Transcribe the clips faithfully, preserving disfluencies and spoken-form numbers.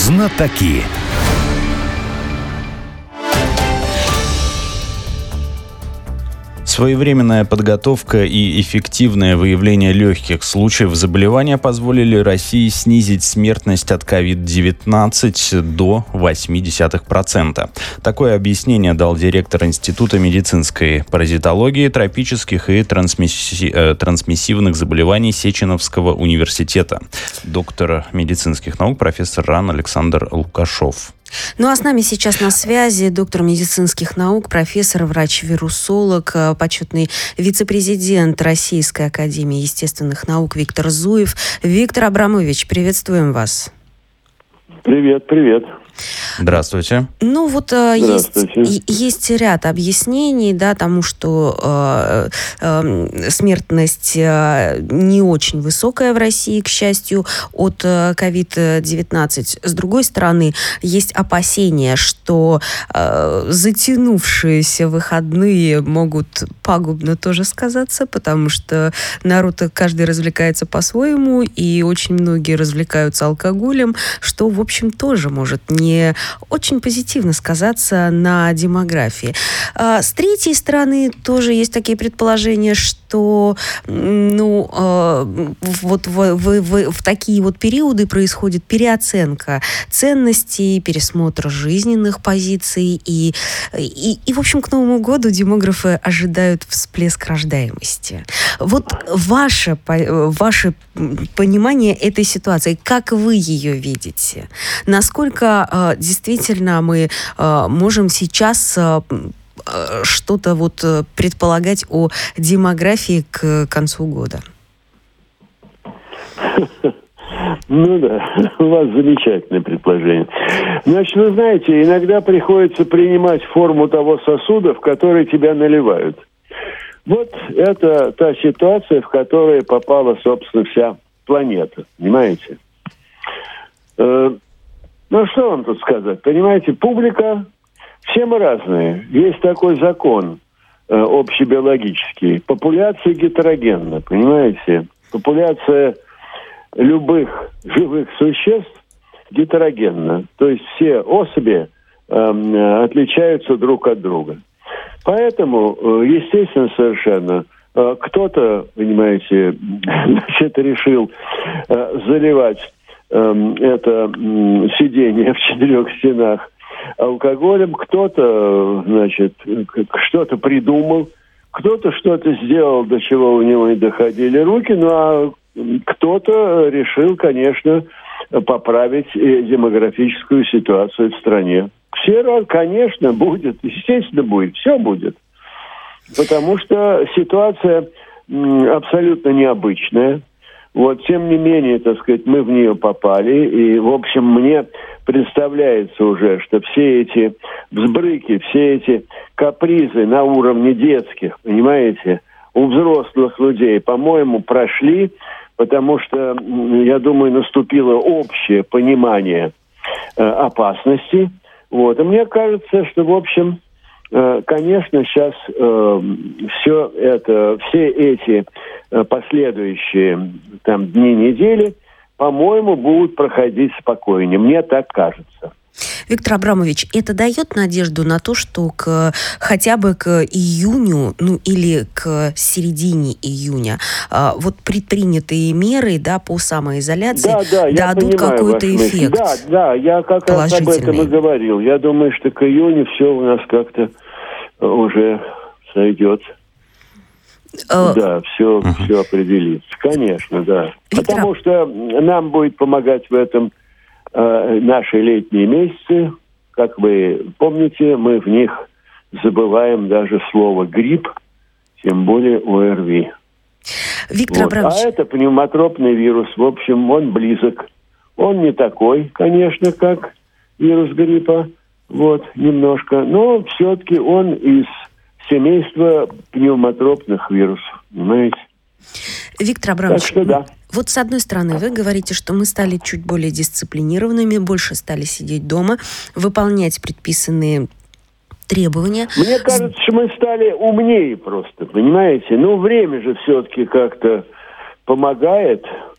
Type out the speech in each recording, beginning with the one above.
Знатоки. Своевременная подготовка и эффективное выявление легких случаев заболевания позволили России снизить смертность от ковид девятнадцать до восемь десятых процента. Такое объяснение дал директор Института медицинской паразитологии, тропических и трансмисси... э, трансмиссивных заболеваний Сеченовского университета, доктор медицинских наук, профессор РАН Александр Лукашов. Ну а с нами сейчас на связи доктор медицинских наук, профессор, врач-вирусолог, почетный вице-президент Российской академии естественных наук Виктор Зуев. Виктор Абрамович, приветствуем вас. Привет, привет. Здравствуйте. Ну вот есть, есть ряд объяснений, да, тому, что э, э, смертность э, не очень высокая в России, к счастью, от ковид девятнадцать. С другой стороны, есть опасения, что э, затянувшиеся выходные могут пагубно тоже сказаться, потому что народ каждый развлекается по-своему, и очень многие развлекаются алкоголем, что, в общем, тоже может не не очень позитивно сказаться на демографии. А с третьей стороны, тоже есть такие предположения, что ну, вот в, в, в, в такие вот периоды происходит переоценка ценностей, пересмотр жизненных позиций. И, и, и, в общем, к Новому году демографы ожидают всплеск рождаемости. Вот ваше, ваше понимание этой ситуации, как вы ее видите? Насколько действительно мы э, можем сейчас э, что-то вот предполагать о демографии к концу года? Ну да, у вас замечательное предположение. Значит, вы знаете, иногда приходится принимать форму того сосуда, в который тебя наливают. Вот это та ситуация, в которую попала, собственно, вся планета. Понимаете? Э- Ну, что вам тут сказать? Понимаете, публика, все мы разные. Есть такой закон э, общебиологический. Популяция гетерогенна, понимаете? Популяция любых живых существ гетерогенна. То есть все особи э, отличаются друг от друга. Поэтому, э, естественно, совершенно, э, кто-то, понимаете, значит, решил э, заливать это сидение в четырех стенах алкоголем, кто-то, значит, что-то придумал, кто-то что-то сделал, до чего у него не доходили руки, ну а кто-то решил, конечно, поправить демографическую ситуацию в стране. Все, конечно, будет, естественно, будет, все будет. Потому что ситуация абсолютно необычная. Вот, тем не менее, так сказать, мы в нее попали, и, в общем, мне представляется уже, что все эти взбрыки, все эти капризы на уровне детских, понимаете, у взрослых людей, по-моему, прошли, потому что, я думаю, наступило общее понимание э, опасности. Вот, и мне кажется, что, в общем, конечно, сейчас э, все это, все эти э, последующие там дни, недели, по-моему, будут проходить спокойнее. Мне так кажется. Виктор Абрамович, это дает надежду на то, что к, хотя бы к июню, ну или к середине июня, э, вот предпринятые меры, да, по самоизоляции да, да, дадут какой-то эффект? Да, да, я как раз об этом и говорил. Я думаю, что к июню все у нас как-то уже сойдет. Uh, да, все, uh-huh. все определится. Конечно, да. Виктор... Потому что нам будет помогать в этом э, наши летние месяцы. Как вы помните, мы в них забываем даже слово грипп, тем более ОРВИ. Виктор вот. Абрамович... А это пневмотропный вирус. В общем, он близок. Он не такой, конечно, как вирус гриппа. Вот, немножко. Но все-таки он из семейства пневмотропных вирусов. Понимаете? Виктор Абрамович, так что да. Вот с одной стороны, вы говорите, что мы стали чуть более дисциплинированными, больше стали сидеть дома, выполнять предписанные требования. Мне кажется, что мы стали умнее просто, понимаете? Ну, время же все-таки как-то помогает.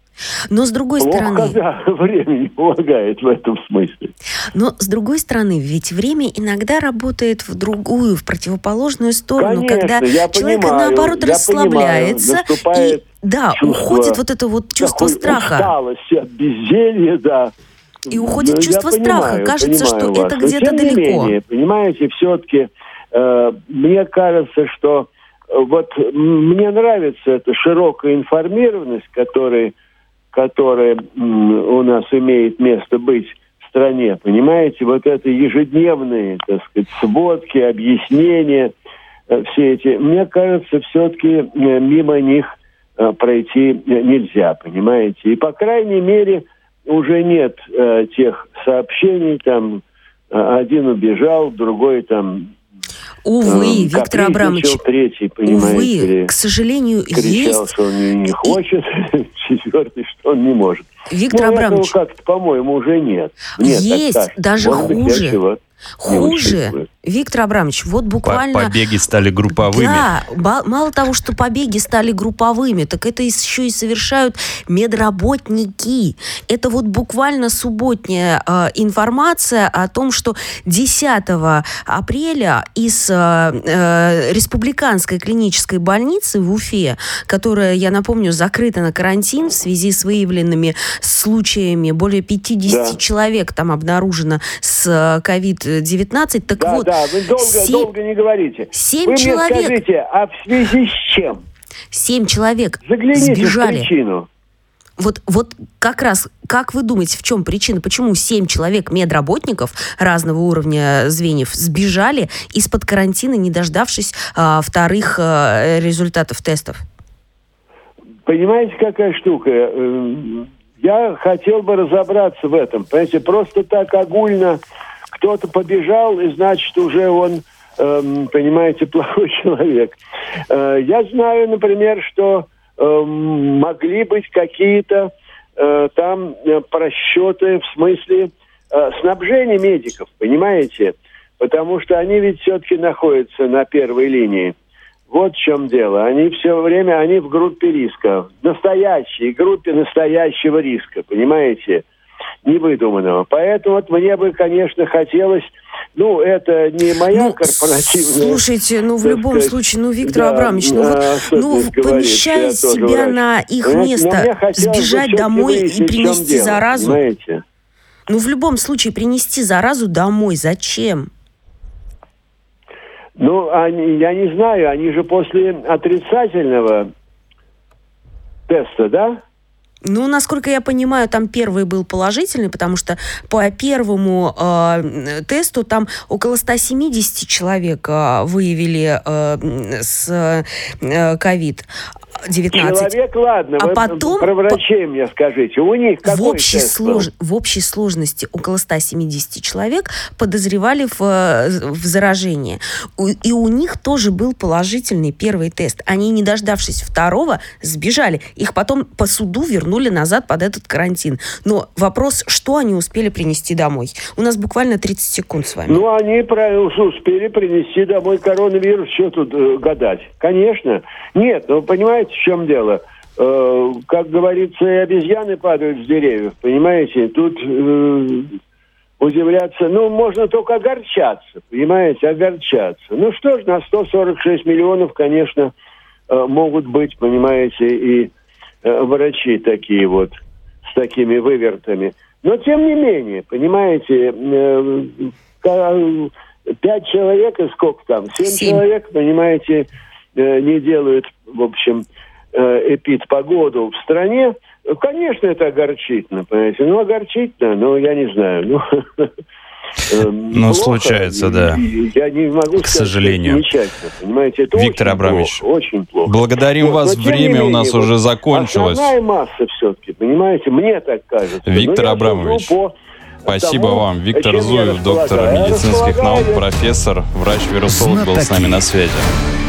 Но с другой Плохо, стороны... когда время не помогает в этом смысле. Но с другой стороны, ведь время иногда работает в другую, в противоположную сторону, Конечно, когда я человек, понимаю, наоборот, я расслабляется. Понимаю, и, да, уходит вот это вот чувство страха. Усталости от безделья, да. И уходит Но чувство страха. Понимаю, Кажется, понимаю что вас. это Но где-то тем не далеко. менее, понимаете, все-таки э, мне кажется, что э, вот мне нравится эта широкая информированность, которая, которая м, у нас имеет место быть в стране. Понимаете, вот это ежедневные, так сказать, сводки, объяснения, э, все эти. Мне кажется, все-таки э, мимо них э, пройти нельзя, понимаете. И, по крайней мере, уже нет э, тех сообщений, там, э, один убежал, другой там... Увы, э, Виктор Абрамович, третий, понимаете, увы, к сожалению, кричал, есть... что он не, не хочет, четвертый, что он не может. Виктор Но Абрамович, этого как-то, по-моему, уже нет. нет есть, так, даже может хуже. Быть, Хуже, Виктор Абрамович, вот буквально... Побеги стали групповыми. Да, мало того, что побеги стали групповыми, так это еще и совершают медработники. Это вот буквально субботняя э, информация о том, что десятого апреля из э, э, республиканской клинической больницы в Уфе, которая, я напомню, закрыта на карантин в связи с выявленными случаями, более пятьдесят да. человек там обнаружено с ковид девятнадцать, так да, вот... Да, вы долго, семь, долго не говорите. Семь вы человек... мне скажите, а в связи с чем? Семь человек Загляните сбежали. в причину. Вот, вот как раз, как вы думаете, в чем причина? Почему семь человек медработников разного уровня звеньев сбежали из-под карантина, не дождавшись а, вторых а, результатов тестов? Понимаете, какая штука? Я хотел бы разобраться в этом. Понимаете, просто так огульно кто-то побежал, и значит, уже он, э, понимаете, плохой человек. Э, я знаю, например, что э, могли быть какие-то э, там э, просчеты в смысле э, снабжения медиков, понимаете? Потому что они ведь все-таки находятся на первой линии. Вот в чем дело. Они все время, они в группе риска. В настоящей группе настоящего риска, понимаете? Невыдуманного. Поэтому вот мне бы, конечно, хотелось... Ну, это не моя ну, корпоративная... Слушайте, ну, в любом сказать, случае, ну, Виктор да, Абрамович, ну, вот, ну помещая себя врач. на их Понимаете, место, сбежать домой и принести дело, заразу... Понимаете? Ну, в любом случае, принести заразу домой зачем? Ну, они, я не знаю, они же после отрицательного теста, да? Ну, насколько я понимаю, там первый был положительный, потому что по первому э, тесту там около ста семидесяти человек э, выявили э, с ковид девятнадцать. Человек, ладно, а вы потом про врачей мне скажите. У них какой в общей, тест слож... в общей сложности около ста семидесяти человек подозревали в, в заражении. И у них тоже был положительный первый тест. Они, не дождавшись второго, сбежали. Их потом по суду вернули назад под этот карантин. Но вопрос, что они успели принести домой? У нас буквально тридцать секунд с вами. Ну, они успели принести домой коронавирус. Что тут э, гадать? Конечно. Нет, ну, понимаете, в чем дело? Э, как говорится, и обезьяны падают с деревьев, понимаете? Тут э, удивляться, ну, можно только огорчаться, понимаете, огорчаться. Ну, что ж, на сто сорок шесть миллионов, конечно, э, могут быть, понимаете, и э, врачи такие вот, с такими вывертами. Но, тем не менее, понимаете, э, пять человек и сколько там? Семь, Семь. человек, понимаете, э, не делают, в общем, э, эпидпогоду в стране. Конечно, это огорчительно, понимаете. Ну, огорчительно, но я не знаю. Ну, ну случается, да. Я не могу сказать, к сожалению. Замечательно, понимаете. Это Виктор очень Абрамович, плохо, очень плохо. Благодарим вот, вас. Время менее, у нас вот, уже закончилось. Основная масса все-таки, понимаете, мне так кажется. Виктор Абрамович, по спасибо тому, вам. Виктор Зуев, доктор медицинских наук, профессор, врач-вирусолог был с нами на связи.